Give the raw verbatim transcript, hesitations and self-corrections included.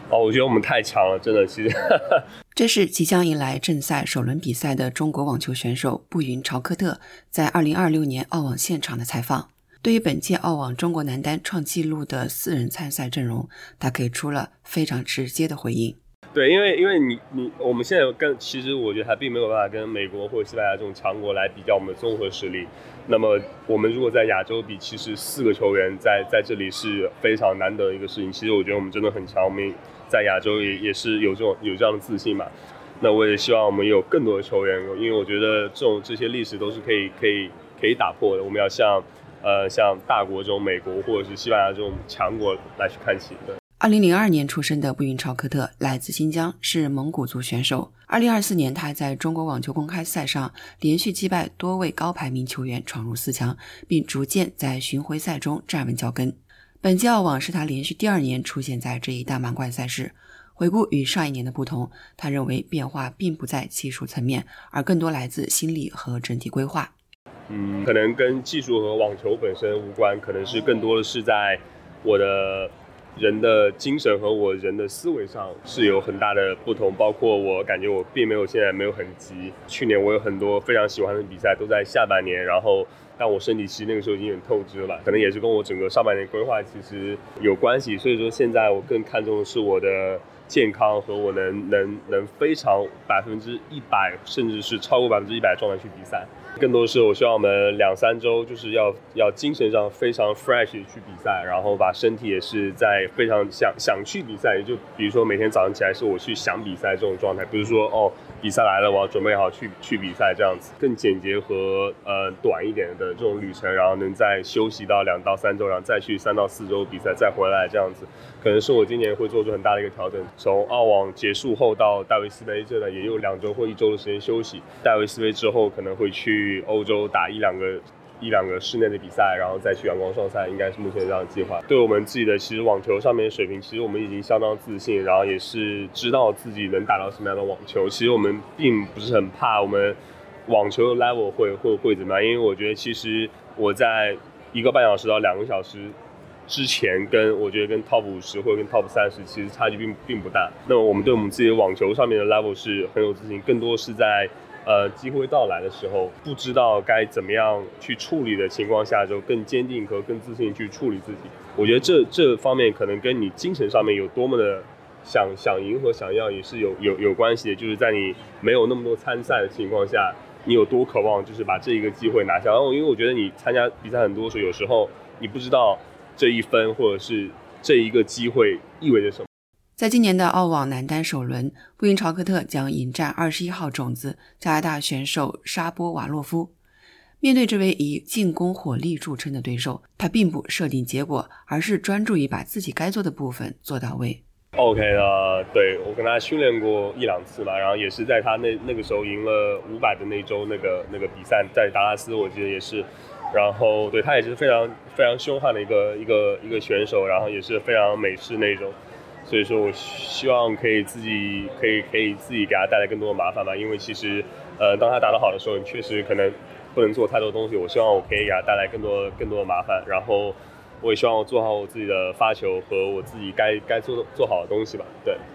哦，我觉得我们太强了，真的，其实这是即将迎来正赛首轮比赛的中国网球选手步云朝科特在二零二六年澳网现场的采访。对于本届澳网中国男单创纪录的四人参赛阵容，他给出了非常直接的回应。 对，因为因为你你我们现在跟其实我觉得还并没有办法跟美国或者西班牙这种强国来比较我们的综合实力。那么我们如果在亚洲比，其实四个球员在在这里是非常难得的一个事情。其实我觉得我们真的很强，我们在亚洲也也是有这种有这样的自信嘛。那我也希望我们有更多的球员，因为我觉得这种这些历史都是可以可以可以打破的。我们要向呃像大国这种美国或者是西班牙这种强国来去看齐。对。 二零零二年出生的步云朝科特来自新疆，是蒙古族选手。二零二四年他在中国网球公开赛上连续击败多位高排名球员，闯入四强，并逐渐在巡回赛中站稳脚跟。本届澳网是他连续第二年出现在这一大满贯赛事。回顾与上一年的不同，他认为变化并不在技术层面，而更多来自心理和整体规划。 嗯，可能跟技术和网球本身无关，可能是更多的是在我的人的精神和我人的思维上是有很大的不同，包括我感觉我并没有现在没有很急。去年我有很多非常喜欢的比赛都在下半年，然后但我身体其实那个时候已经很透支了吧，可能也是跟我整个上半年规划其实有关系。所以说现在我更看重的是我的健康和我能能能非常百分之一百，甚至是超过百分之一百状态去比赛。更多的是我希望我们两三周就是要要精神上非常 fresh 去比赛，然后把身体也是在非常想想去比赛，也就比如说每天早上起来是我去想比赛这种状态，不是说哦比赛来了我要准备好去去比赛这样子，更简洁和呃短一点的这种旅程，然后能再休息到两到三周，然后再去三到四周比赛再回来这样子，可能是我今年会做出很大的一个调整。从澳网结束后到戴维斯杯这呢也有两周或一周的时间休息，戴维斯杯之后可能会去欧洲打一两个一两个室内的比赛，然后再去阳光双赛，应该是目前这样的计划。对我们自己的其实网球上面的水平，其实我们已经相当自信，然后也是知道自己能打到什么样的网球。其实我们并不是很怕我们网球的 level 会会会怎么样，因为我觉得其实我在一个半小时到两个小时之前跟我觉得跟 top 五十或者跟 top 三十其实差距并并不大。那么我们对我们自己的网球上面的 level 是很有自信，更多是在呃机会到来的时候不知道该怎么样去处理的情况下，就更坚定和更自信去处理自己。我觉得这这方面可能跟你精神上面有多么的想想赢和想要也是有有有关系的，就是在你没有那么多参赛的情况下，你有多渴望就是把这一个机会拿下。然后因为我觉得你参加比赛很多时候，有时候你不知道这一分或者是这一个机会意味着什么。 在今年的澳网男单首轮，步云朝科特将迎战二十一号种子加拿大选手沙波瓦洛夫。面对这位以进攻火力著称的对手，他并不设定结果，而是专注于把自己该做的部分做到位。 OK 的，对，我跟他训练过一两次嘛，然后也是在他那那个时候赢了五百的那周那个那个比赛，在达拉斯我记得也是，然后对他也是非常非常凶悍的一个一个一个选手，然后也是非常美式那种，所以说我希望可以自己可以可以自己给他带来更多的麻烦吧，因为其实呃当他打得好的时候，你确实可能不能做太多东西，我希望我可以给他带来更多更多的麻烦，然后我也希望我做好我自己的发球和我自己该该做做好的东西吧，对。